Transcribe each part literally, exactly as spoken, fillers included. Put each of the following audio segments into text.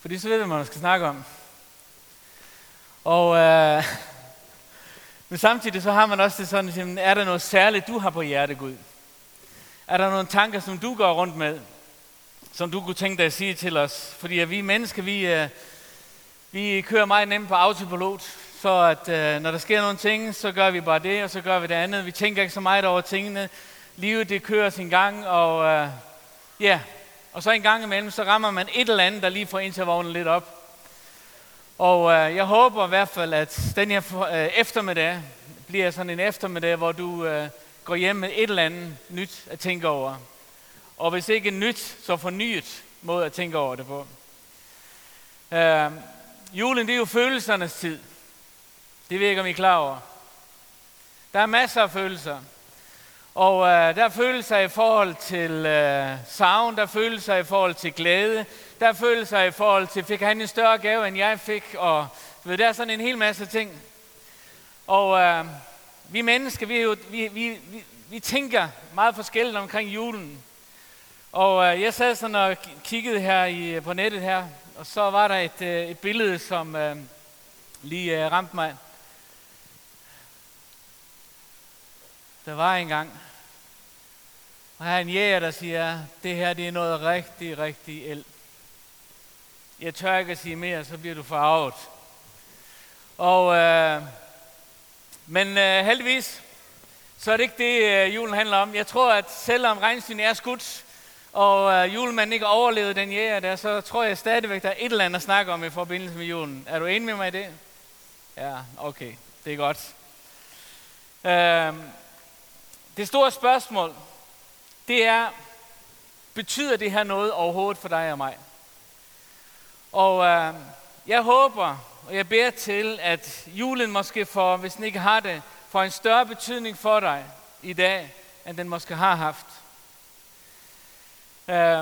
Fordi så ved vi, hvad man skal snakke om. Og øh, men samtidig så har man også det sådan, er der noget særligt, du har på hjerte, Gud? Er der nogle tanker, som du går rundt med, som du kunne tænke dig at sige til os? Fordi at vi mennesker, vi, øh, vi kører meget nemt på autopilot, så at øh, når der sker nogle ting, så gør vi bare det, og så gør vi det andet. Vi tænker ikke så meget over tingene. Livet, det kører sin gang, og øh, ja, og så en gang imellem, så rammer man et eller andet, der lige får intervognen lidt op. Og øh, jeg håber i hvert fald, at den her øh, eftermiddag bliver sådan en eftermiddag, hvor du øh, går hjem med et eller andet nyt at tænke over. Og hvis ikke nyt, så fornyet måde at tænke over det på. Øh, julen, det er jo følelsernes tid. Det ved jeg ikke, om I er klar over. Der er masser af følelser. Og øh, der er følelser i forhold til øh, savn, der er følelser i forhold til glæde, der er følelser i forhold til, fik han en større gave, end jeg fik, og du ved, der er sådan en hel masse ting. Og øh, vi mennesker, vi, er jo, vi, vi, vi, vi tænker meget forskelligt omkring julen. Og øh, jeg sad sådan og kiggede her i, på nettet her, og så var der et, øh, et billede, som øh, lige øh, ramte mig. Der var engang, og her er en jæger, der siger, det her det er noget rigtig, rigtig el. Jeg tør ikke at sige mere, så bliver du forarvet. Og, øh, men øh, heldigvis, så er det ikke det, øh, julen handler om. Jeg tror, at selvom regnsynet er skudt, og øh, julemanden ikke overlevede den jæger der, så tror jeg stadigvæk, der er et eller andet at snakke om i forbindelse med julen. Er du enig med mig i det? Ja, okay, det er godt. Øh, Det store spørgsmål, det er, betyder det her noget overhovedet for dig og mig? Og øh, jeg håber, og jeg beder til, at julen måske får, hvis den ikke har det, får en større betydning for dig i dag, end den måske har haft. Øh,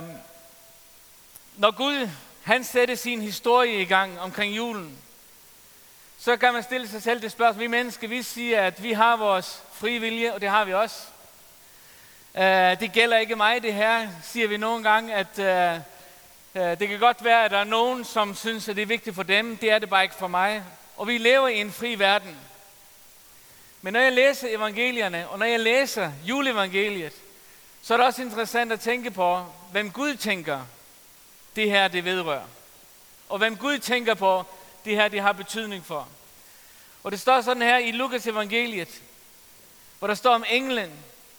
når Gud, han sætter sin historie i gang omkring julen, så kan man stille sig selv det spørgsmål. Vi mennesker, vi siger, at vi har vores frie vilje, og det har vi også. Uh, det gælder ikke mig, det her, siger vi nogle gange, at uh, uh, det kan godt være, at der er nogen, som synes, at det er vigtigt for dem. Det er det bare ikke for mig. Og vi lever i en fri verden. Men når jeg læser evangelierne, og når jeg læser juleevangeliet, så er det også interessant at tænke på, hvem Gud tænker, det her det vedrører. Og hvem Gud tænker på, det her det har betydning for. Og det står sådan her i Lukas evangeliet, hvor der står om englen.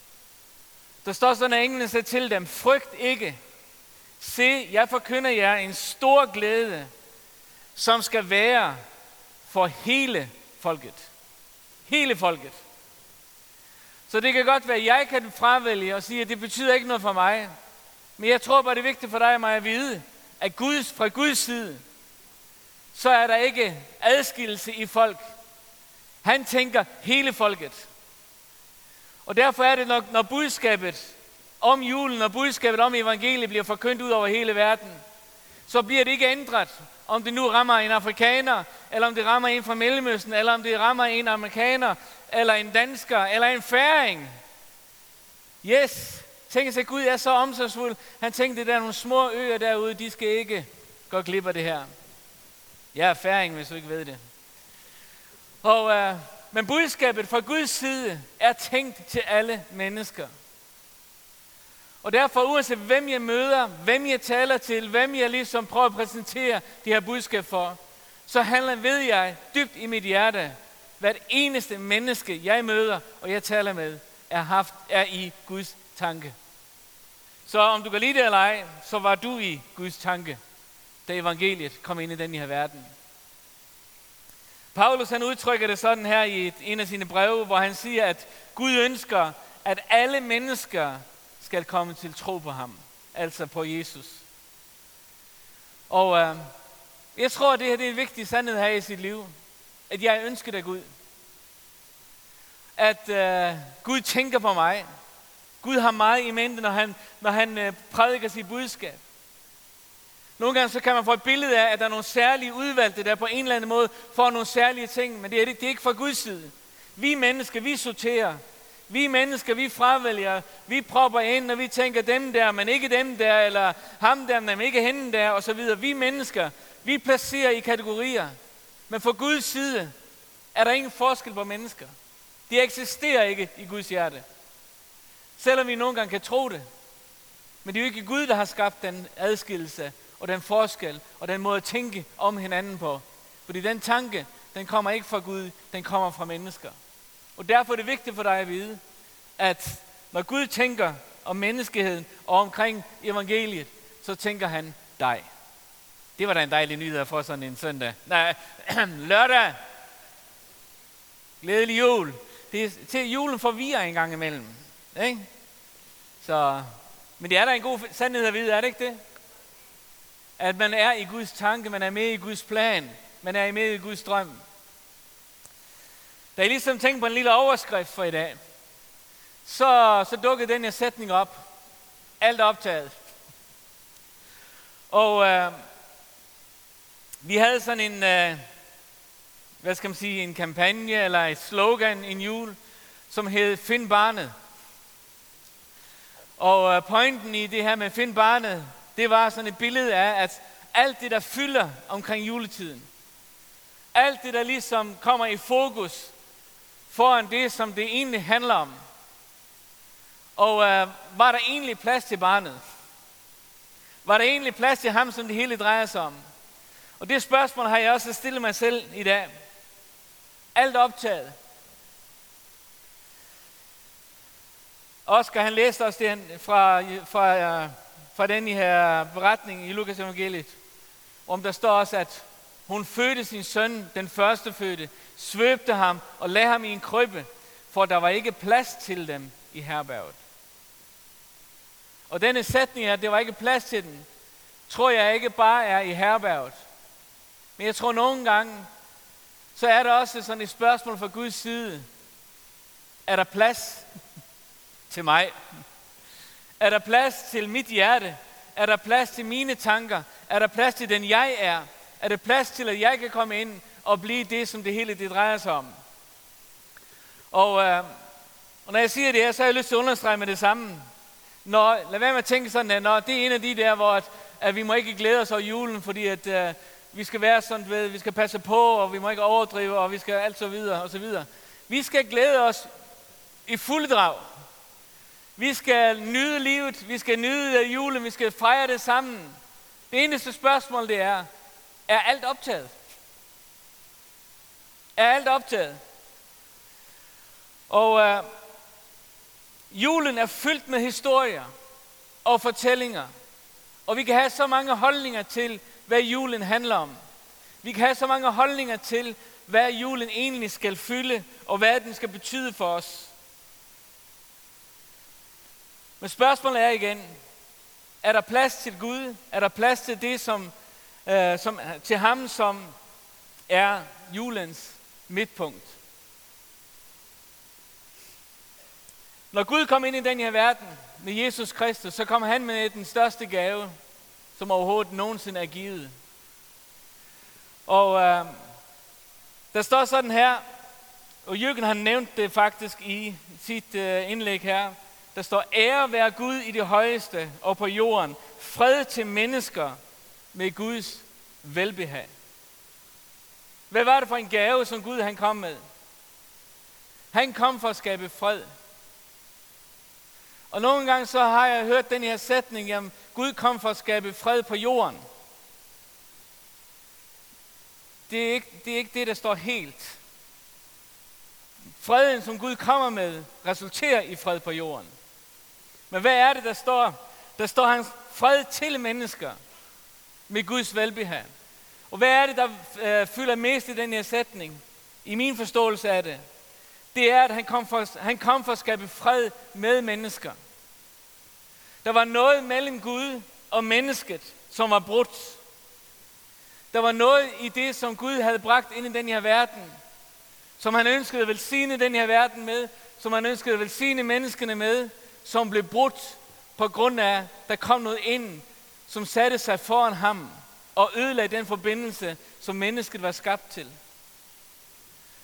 Der står sådan, at englen sagde til dem, frygt ikke. Se, jeg forkynder jer en stor glæde, som skal være for hele folket. Hele folket. Så det kan godt være, at jeg kan fravælge og sige, at det betyder ikke noget for mig. Men jeg tror bare, det er vigtigt for dig og mig at vide, at Gud, fra Guds side, så er der ikke adskillelse i folk. Han tænker hele folket. Og derfor er det, når, når budskabet om julen og budskabet om evangeliet bliver forkyndt ud over hele verden, så bliver det ikke ændret, om det nu rammer en afrikaner, eller om det rammer en fra Mellemøsten, eller om det rammer en amerikaner, eller en dansker, eller en færing. Yes, tænk sig, Gud er så omsorgsfuld. Han tænkte, der er nogle små øer derude, de skal ikke gå glip af det her. Jeg er færing, hvis du ikke ved det. Og, øh, men budskabet fra Guds side er tænkt til alle mennesker. Og derfor, uanset hvem jeg møder, hvem jeg taler til, hvem jeg ligesom prøver at præsentere det her budskab for, så handler, ved jeg dybt i mit hjerte, hvert eneste menneske, jeg møder og jeg taler med, er, haft, er i Guds tanke. Så om du kan lide det eller ej, så var du i Guds tanke, da evangeliet kom ind i den her verden. Paulus han udtrykker det sådan her i et, en af sine breve, hvor han siger, at Gud ønsker, at alle mennesker skal komme til tro på ham. Altså på Jesus. Og øh, jeg tror, at det her det er en vigtig sandhed her i sit liv. At jeg ønsker dig Gud. At øh, Gud tænker på mig. Gud har meget i mente, når han, når han øh, prædiker sit budskab. Nogle gange så kan man få et billede af, at der er nogle særlige udvalgte, der på en eller anden måde får nogle særlige ting, men det er, det er ikke fra Guds side. Vi mennesker, vi sorterer. Vi mennesker, vi fravælger, vi propper ind, og vi tænker dem der, men ikke dem der, eller ham der, men ikke hende der, og så videre. Vi mennesker, vi placerer i kategorier. Men fra Guds side er der ingen forskel på mennesker. De eksisterer ikke i Guds hjerte. Selvom vi nogle gange kan tro det. Men det er jo ikke Gud, der har skabt den adskillelse, og den forskel, og den måde at tænke om hinanden på. Fordi den tanke, den kommer ikke fra Gud, den kommer fra mennesker. Og derfor er det vigtigt for dig at vide, at når Gud tænker om menneskeheden og omkring evangeliet, så tænker han dig. Det var da en dejlig nyhed for sådan en søndag. Nej, lørdag. Glædelig jul. Det er til julen forvirrer en gang imellem. Ikke? Så, men det er da en god sandhed at vide, er det ikke det? At man er i Guds tanke, man er med i Guds plan, man er med i Guds drøm. Da jeg ligesom tænkte på en lille overskrift for i dag, så, så dukkede den her sætning op. Alt optaget. Og øh, vi havde sådan en, øh, hvad skal man sige, en kampagne eller et slogan en jul, som hed Find barnet. Og øh, pointen i det her med Find barnet, det var sådan et billede af, at alt det, der fylder omkring juletiden, alt det, der ligesom kommer i fokus foran det, som det egentlig handler om. Og øh, var der egentlig plads til barnet? Var der egentlig plads til ham, som det hele drejer sig om? Og det spørgsmål har jeg også stillet mig selv i dag. Alt optaget. Oscar, han læste også det fra, fra, fra den her beretning i Lukas evangeliet, om der står også, at hun fødte sin søn, den første fødte, svøbte ham og lagde ham i en krybbe, for der var ikke plads til dem i herberget. Og denne sætning her, det var ikke plads til den, tror jeg ikke bare er i herberget. Men jeg tror nogle gange, så er der også sådan et spørgsmål fra Guds side. Er der plads til mig? Er der plads til mit hjerte? Er der plads til mine tanker? Er der plads til den jeg er? Er der plads til, at jeg kan komme ind og blive det, som det hele det drejer sig om? Og, øh, og når jeg siger det her, så har jeg lyst til at understrege med det samme. Når, lad være med at tænke sådan, at når det er en af de der, hvor at, at vi må ikke glæde os over julen, fordi at øh, vi skal være sådan, ved, vi skal passe på, og vi må ikke overdrive, og vi skal alt så videre, og så videre. Vi skal glæde os i fuld drag. Vi skal nyde livet, vi skal nyde julen, vi skal fejre det sammen. Det eneste spørgsmål, det er, er alt optaget? Er alt optaget? Og øh, julen er fyldt med historier og fortællinger. Og vi kan have så mange holdninger til, hvad julen handler om. Vi kan have så mange holdninger til, hvad julen egentlig skal fylde, og hvad den skal betyde for os. Men spørgsmålet er igen, er der plads til Gud? Er der plads til det, som, øh, som, til ham, som er julens midtpunkt? Når Gud kom ind i den her verden med Jesus Kristus, så kom han med den største gave, som overhovedet nogensinde er givet. Og øh, der står sådan her, og Jürgen har nævnt det faktisk i sit øh, indlæg her. Der står, ære være Gud i det højeste og på jorden, fred til mennesker med Guds velbehag. Hvad var det for en gave, som Gud han kom med? Han kom for at skabe fred. Og nogle gange så har jeg hørt den her sætning, jamen Gud kom for at skabe fred på jorden. Det er ikke det, er ikke det der står helt. Freden, som Gud kommer med, resulterer i fred på jorden. Men hvad er det, der står? Der står hans fred til mennesker med Guds velbehag. Og hvad er det, der øh, fylder mest i den her sætning? I min forståelse af det. Det er, at han kom, for, han kom for at skabe fred med mennesker. Der var noget mellem Gud og mennesket, som var brudt. Der var noget i det, som Gud havde bragt ind i den her verden, som han ønskede at velsigne den her verden med, som han ønskede at velsigne menneskene med, som blev brudt på grund af, der kom noget ind, som satte sig foran ham og ødelagde den forbindelse, som mennesket var skabt til.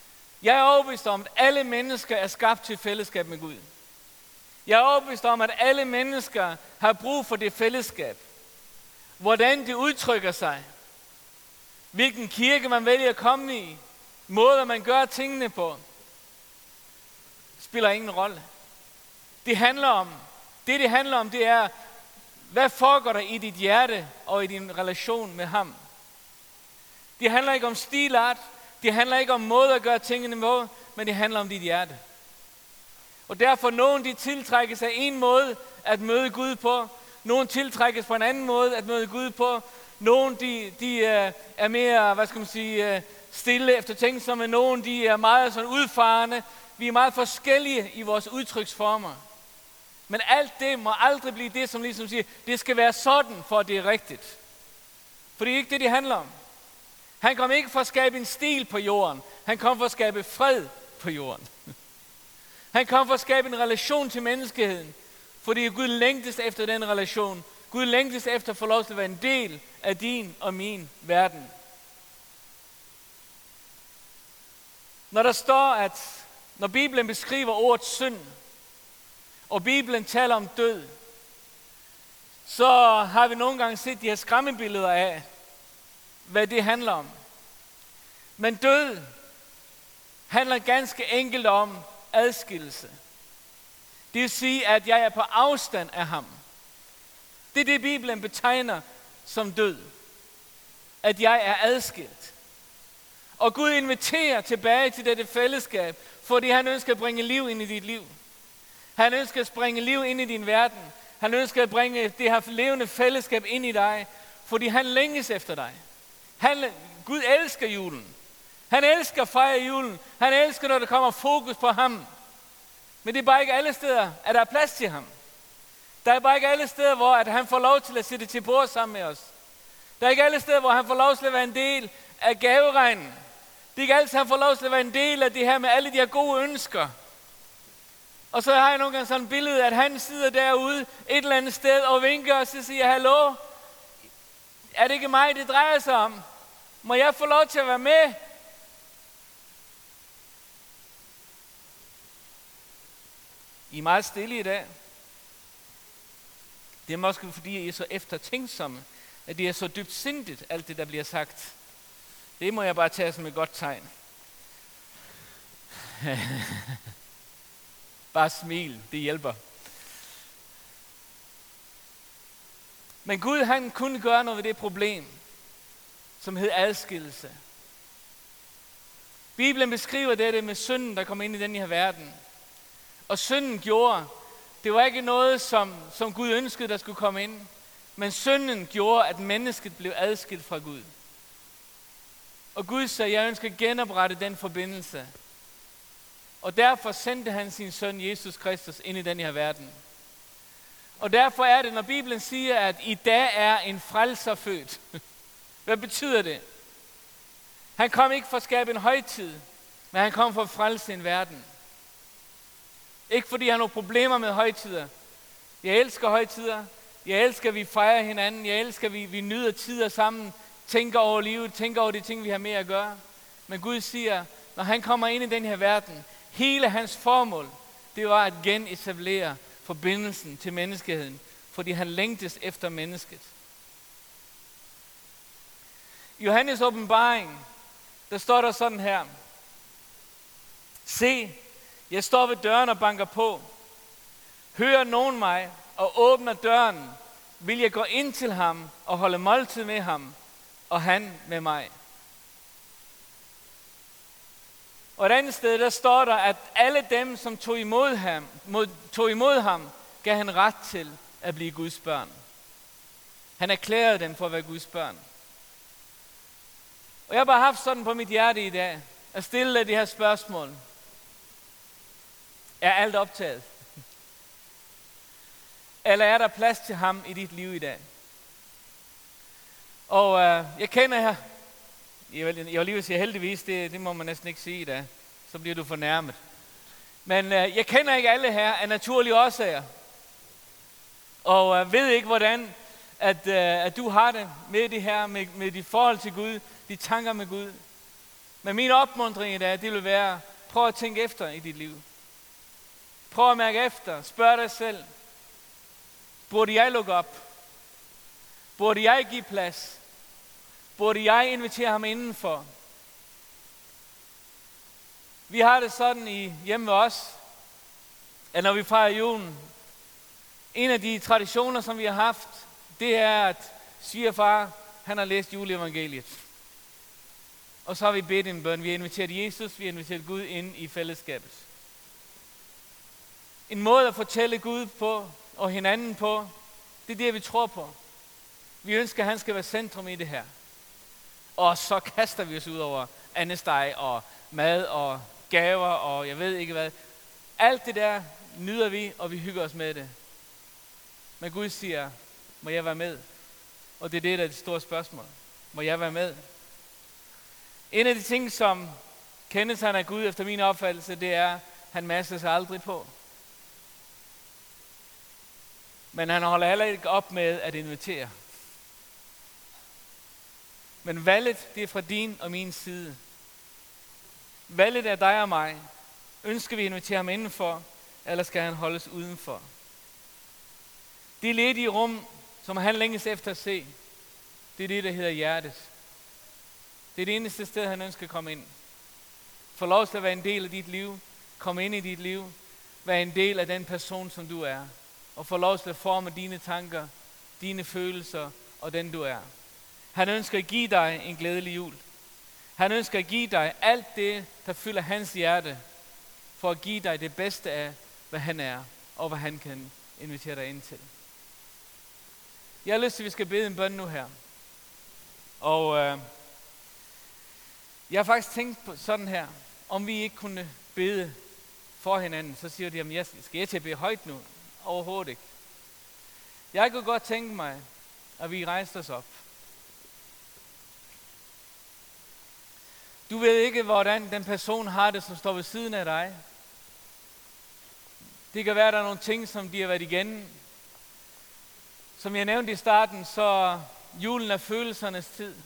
Jeg er overbevist om, at alle mennesker er skabt til fællesskab med Gud. Jeg er overbevist om, at alle mennesker har brug for det fællesskab. Hvordan det udtrykker sig, hvilken kirke man vælger at komme i, måder man gør tingene på, spiller ingen rolle. Det handler om, det det handler om, det er, hvad foregår der i dit hjerte og i din relation med ham. Det handler ikke om stilart, det handler ikke om måde at gøre tingene på, men det handler om dit hjerte. Og derfor nogen de tiltrækkes af en måde at møde Gud på, nogen tiltrækkes på en anden måde at møde Gud på, nogen de, de er mere, hvad skal man sige, stille eftertænksomme, nogen de er meget sådan udfarende. Vi er meget forskellige i vores udtryksformer. Men alt det må aldrig blive det, som ligesom siger, det skal være sådan, for at det er rigtigt. For det er ikke det, det handler om. Han kom ikke for at skabe en stil på jorden. Han kom for at skabe fred på jorden. Han kom for at skabe en relation til menneskeheden. Fordi Gud længtes efter den relation. Gud længtes efter at få lov til at være en del af din og min verden. Når der står, at når Bibelen beskriver ordet synd, og Bibelen taler om død, så har vi nogle gange set de her skræmmebilleder af, hvad det handler om. Men død handler ganske enkelt om adskillelse. Det vil sige, at jeg er på afstand af ham. Det er det, Bibelen betegner som død. At jeg er adskilt. Og Gud inviterer tilbage til dette fællesskab, fordi han ønsker at bringe liv ind i dit liv. Han ønsker at bringe liv ind i din verden. Han ønsker at bringe det her levende fællesskab ind i dig, fordi han længes efter dig. Han, Gud elsker julen. Han elsker at fejre julen. Han elsker, når der kommer fokus på ham. Men det er bare ikke alle steder, at der er plads til ham. Der er bare ikke alle steder, hvor at han får lov til at sætte til bord sammen med os. Der er ikke alle steder, hvor han får lov til at være en del af gaveregnen. Det er ikke altid, han får lov til at være en del af det her med alle de her gode ønsker. Og så har jeg nogle gange sådan et billede, at han sidder derude et eller andet sted og vinker, og så siger, hallo, er det ikke mig, det drejer sig om? Må jeg få lov til at være med? I er meget stille i dag. Det er måske fordi, I er så eftertænksomme, at det er så dybt sindigt, alt det, der bliver sagt. Det må jeg bare tage som et godt tegn. Bare smil, det hjælper. Men Gud, han kunne gøre noget ved det problem, som hed adskillelse. Bibelen beskriver dette med synden, der kom ind i den her verden. Og synden gjorde, det var ikke noget, som, som Gud ønskede, der skulle komme ind. Men synden gjorde, at mennesket blev adskilt fra Gud. Og Gud sagde, jeg ønsker at genoprette den forbindelse. Og derfor sendte han sin søn, Jesus Kristus, ind i den her verden. Og derfor er det, når Bibelen siger, at i dag er en frelser født. Hvad betyder det? Han kom ikke for at skabe en højtid, men han kom for at frelse en verden. Ikke fordi han har nogle problemer med højtider. Jeg elsker højtider. Jeg elsker, at vi fejrer hinanden. Jeg elsker, at vi, vi nyder tider sammen. Tænker over livet. Tænker over de ting, vi har med at gøre. Men Gud siger, når han kommer ind i den her verden, hele hans formål, det var at genetablere forbindelsen til menneskeheden. Fordi han længtes efter mennesket. I Johannes åbenbaring, der står der sådan her. Se, jeg står ved døren og banker på. Hører nogen mig og åbner døren, vil jeg gå ind til ham og holde måltid med ham, og han med mig. Og et andet sted, der står der, at alle dem, som tog imod ham, mod, tog imod ham, gav han ret til at blive Guds børn. Han erklærede dem for at være Guds børn. Og jeg har bare haft sådan på mit hjerte i dag, at stille dig de her spørgsmål. Er alt optaget? Eller er der plads til ham i dit liv i dag? Og øh, jeg kender her, jeg vil, jeg vil lige sige heldigvis, det, det må man næsten ikke sige i dag, så bliver du fornærmet. Men øh, jeg kender ikke alle her af naturlige årsager. Og øh, ved ikke, hvordan at, øh, at du har det med det her, med, med dit forhold til Gud, de tanker med Gud. Men min opmuntring i dag, det vil være Prøv at tænke efter i dit liv. Prøv at mærke efter. Spørg dig selv. Burde jeg lukke op? Burde jeg give plads? Burde jeg invitere ham indenfor? Vi har det sådan i hjemme ved os, at når vi fejrer julen, en af de traditioner, som vi har haft, det er, at svigerfar, han har læst juleevangeliet. Og så har vi bedt en bøn. Vi har inviteret Jesus, vi har inviteret Gud ind i fællesskabet. En måde at fortælle Gud på, og hinanden på, det er det, vi tror på. Vi ønsker, at han skal være centrum i det her. Og så kaster vi os ud over andesteg og mad og gaver og jeg ved ikke hvad. Alt det der nyder vi, og vi hygger os med det. Men Gud siger, må jeg være med? Og det er det, der er det store spørgsmål. Må jeg være med? En af de ting, som kendetegner Gud efter min opfattelse, det er, at han masser sig aldrig på. Men han holder heller ikke op med at invitere. Men valget, det er fra din og min side. Valget er dig og mig. Ønsker vi at invitere ham indenfor, eller skal han holdes udenfor? Det ledige rum, som han længes efter at se, det er det, der hedder hjertet. Det er det eneste sted, han ønsker at komme ind. Få lov til at være en del af dit liv. Kom ind i dit liv. Vær en del af den person, som du er. Og få lov til at forme dine tanker, dine følelser og den du er. Han ønsker at give dig en glædelig jul. Han ønsker at give dig alt det, der fylder hans hjerte, for at give dig det bedste af, hvad han er, og hvad han kan invitere dig ind til. Jeg har lyst til, at vi skal bede en bøn nu her. Og øh, jeg har faktisk tænkt på sådan her, om vi ikke kunne bede for hinanden. Så siger de, jamen jeg skal jeg til at bede højt nu? Overhovedet ikke. Jeg kunne godt tænke mig, at vi rejste os op. Du ved ikke, hvordan den person har det, som står ved siden af dig. Det kan være, at der er nogle ting, som de har været igennem. Som jeg nævnte i starten, så julen er følelsernes tid.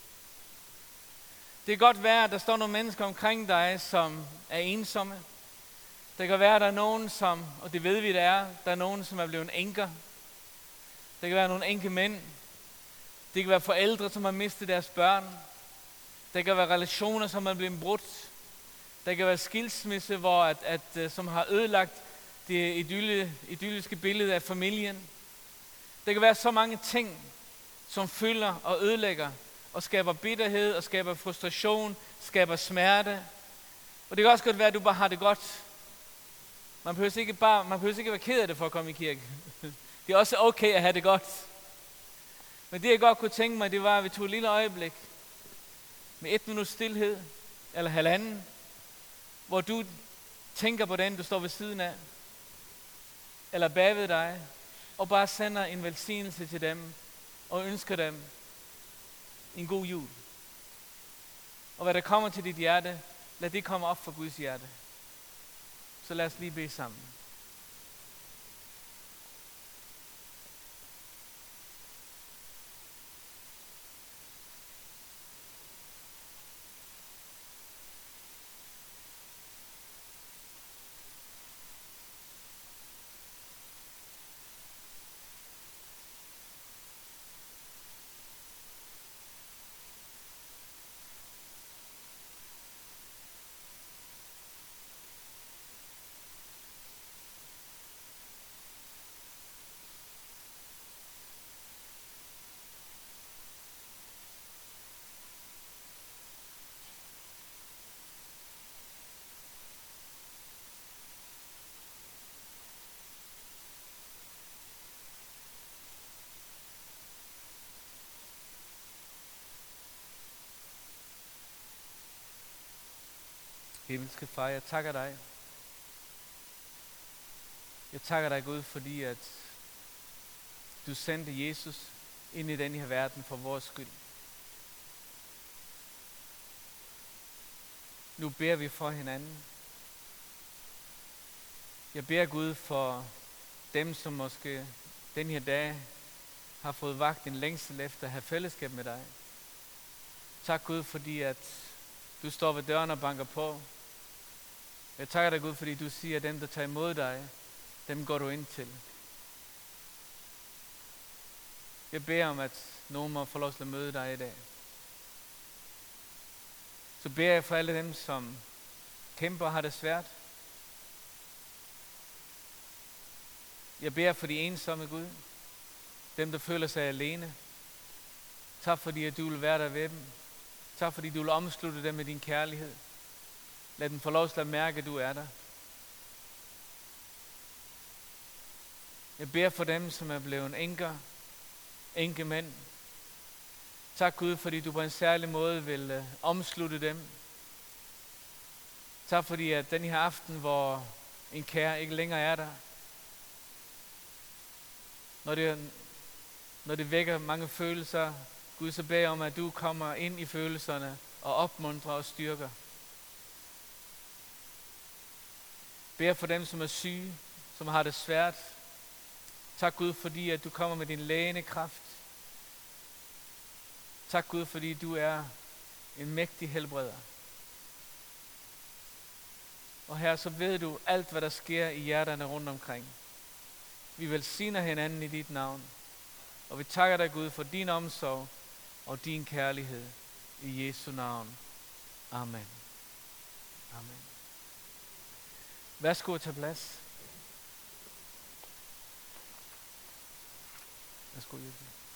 Det kan godt være, at der står nogle mennesker omkring dig, som er ensomme. Det kan være, at der er nogen, som, og det ved vi, der er, der er nogen, som er blevet enker. Det kan være nogle enke mænd. Det kan være forældre, som har mistet deres børn. Der kan være relationer, som er blevet brudt. Der kan være skilsmisse, hvor at, at, som har ødelagt det idylle, idylliske billede af familien. Der kan være så mange ting, som fylder og ødelægger, og skaber bitterhed, og skaber frustration, skaber smerte. Og det kan også godt være, at du bare har det godt. Man behøver ikke, bare, man behøver ikke være ked af det for at komme i kirke. Det er også okay at have det godt. Men det jeg godt kunne tænke mig, det var, at vi tog et lille øjeblik, med et minut stilhed, eller halvanden, hvor du tænker på den, du står ved siden af, eller bagved dig, og bare sender en velsignelse til dem, og ønsker dem en god jul. Og hvad der kommer til dit hjerte, lad det komme op for Guds hjerte. Så lad os lige bede sammen. Himmelske Far, jeg takker dig. Jeg takker dig, Gud, fordi at du sendte Jesus ind i den her verden for vores skyld. Nu beder vi for hinanden. Jeg beder Gud for dem, som måske den her dag har fået vagt en længsel efter at have fællesskab med dig. Tak Gud, fordi at du står ved døren og banker på. Jeg takker dig, Gud, fordi du siger, at dem, der tager imod dig, dem går du ind til. Jeg beder om, at nogen må få lov til at møde dig i dag. Så beder jeg for alle dem, som kæmper og har det svært. Jeg beder for de ensomme, Gud. Dem, der føler sig alene. Tak fordi, at du vil være der ved dem. Tak fordi, du vil omslutte dem med din kærlighed. Lad dem få lov til at mærke, at du er der. Jeg beder for dem, som er blevet enker, enkemænd. Tak Gud, fordi du på en særlig måde vil uh, omslutte dem. Tak fordi, at den her aften, hvor en kær ikke længere er der, når det, når det vækker mange følelser, Gud, så beder jeg om, at du kommer ind i følelserne og opmuntrer og styrker. Beder for dem, som er syge, som har det svært. Tak Gud, fordi at du kommer med din lægende kraft. Tak Gud, fordi du er en mægtig helbreder. Og her så ved du alt, hvad der sker i hjerterne rundt omkring. Vi velsigner hinanden i dit navn. Og vi takker dig, Gud, for din omsorg og din kærlighed. I Jesu navn. Amen. Amen. Værsgo at tage plads. Værsgo, Jesu.